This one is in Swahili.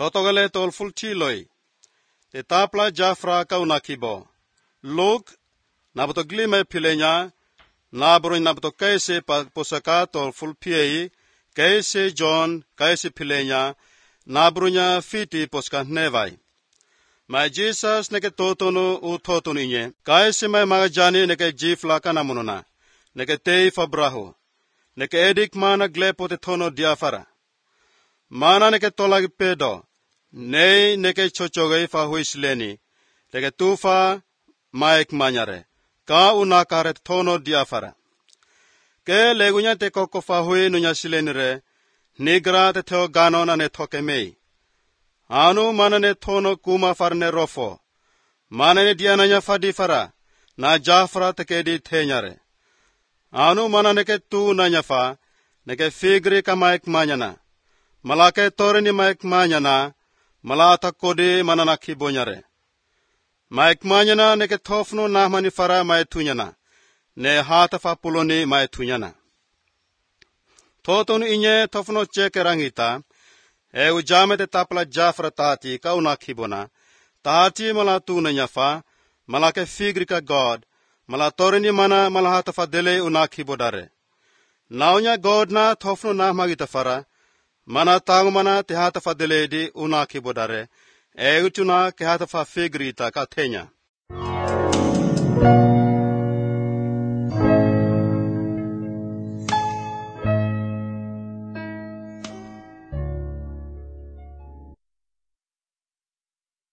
Totogale tol fulti loi. Te tapla Jafra kau nakibo. Luk nabotogli me pilenya nabro naboto kaise pa posaka tol fulpiei kaise John kaise pilenya nabrunya fiti poska nevai. Ma Jesus neke totono u totono inye. Kaise mai magajani neke jifla kanamununa. Neke tei fabrahu. Neke edik mana glepo te tono diafara. Mana neke tolagi pedo. Nei neke chochogei fa huisleni. Neke tufa maik manyare. Ka unakare tono diafara. Ke legunya te koko fa hui nunya silenire. Nigra te teo ganona ne toke mei. Anu mana ne tono kuma farne rofo. Mana ne diananya fadifara. Na Jafra teke di tenyare. Anu mana neke tu nanya fa. Neke figri ka maik manyana. Malake toreni maik manyana. Malata kodi mana na kibonyare. Maik manyana neke tofno nahmani fara mai tunyana. Ne hata fa puloni mai tunyana. Totonu inye tofno cheke rangita. E ujame te tapla Jafra tati ka una kibona. Tati mala tu nanya fa. Malake figri ka God. Mala toreni mana mala hata fa dele una kibodare. Naunya God na tofno nahmagita fara. Mana tangu mana te hata fa dele di una kibodare. E utuna ke hata fa figri ta ka tenya.